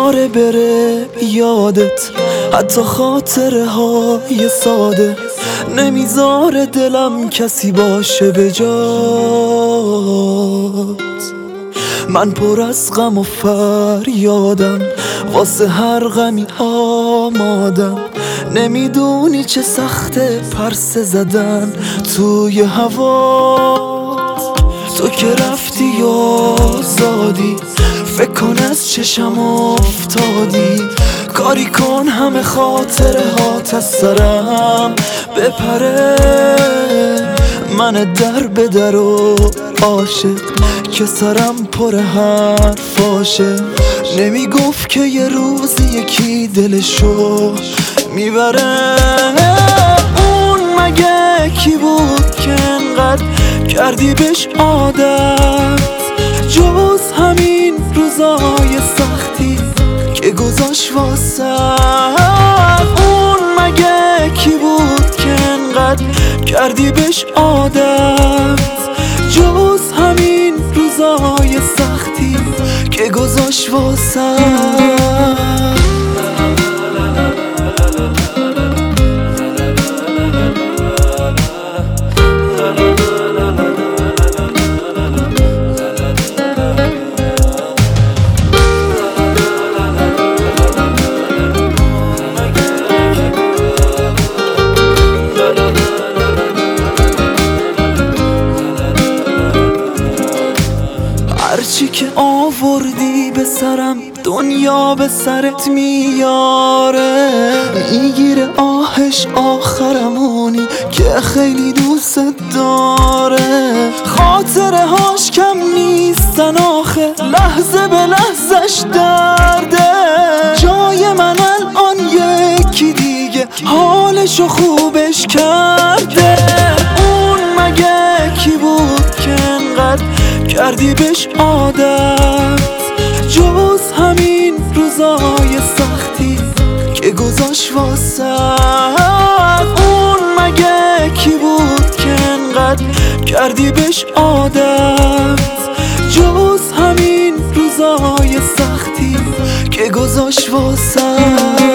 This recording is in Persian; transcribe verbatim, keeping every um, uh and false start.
نمیذاره بره یادت، حتی خاطره های ساده، نمیذاره دلم کسی باشه به جات. من پر از غم و فریادم، واسه هر غمی آمادم. نمیدونی چه سخته پرسه زدن توی هوا. تو که رفتی آزادی، فکر کن از چشم افتادی. کاری کن همه خاطره هات از سرم بپره. من در به در و عاشق که سرم پر حرفاشه. نمیگفت که یه روزی یکی دلشو میبره. اون مگه کی بود که انقدر کردی بهش عادت، جز همین روزای سختی که گذاشت واسه. اون مگه کی بود که انقدر کردی بهش عادت، جز همین روزای سختی که گذاشت واسه. هرچی که آوردی به سرم دنیا به سرت میاره. میگیره آهش آخرمونی که خیلی دوست داره. خاطره هاش کم نیستن آخه، لحظه به لحظش درده. جای من الان یکی دیگه حالشو خوبش کرده. اون مگه کی بود که انقدر کردی بهش عادت، جز همین روزای سختی که گذاشت واسه. اون مگه کی بود که انقدر کردی بهش عادت، جز همین روزای سختی که گذاشت واسه.